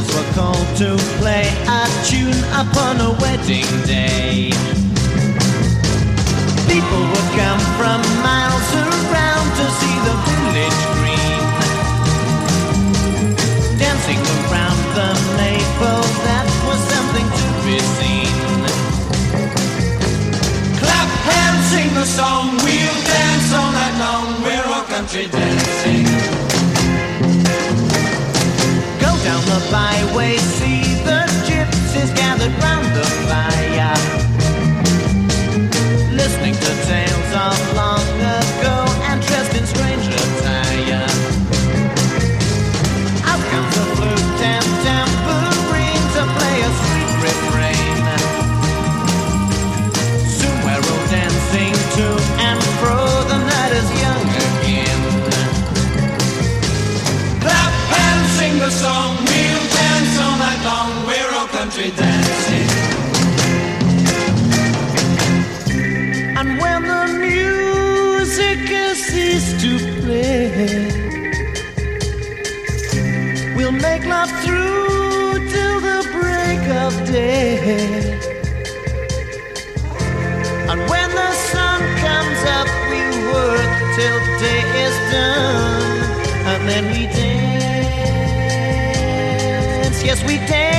bells were called to play a tune upon a wedding day. People would come from miles around to see the village green, dancing around the maple, that was something to be seen. Clap hands, sing the song, we'll dance all night long, we're all country dancing. Go down the byway, see the gypsies gathered round the fire, listening to tales of long ago and dressed in strange attire. Out comes the flute and tambourine to play a sweet refrain. Soon we're all dancing to and fro, the night is young again. Clap hands, sing the song, we'll dance all night long, we're all country dancing. And when the music has ceased to play, we'll make love through till the break of day. And when the sun comes up, we work till day is done. And then we dance, yes we dance.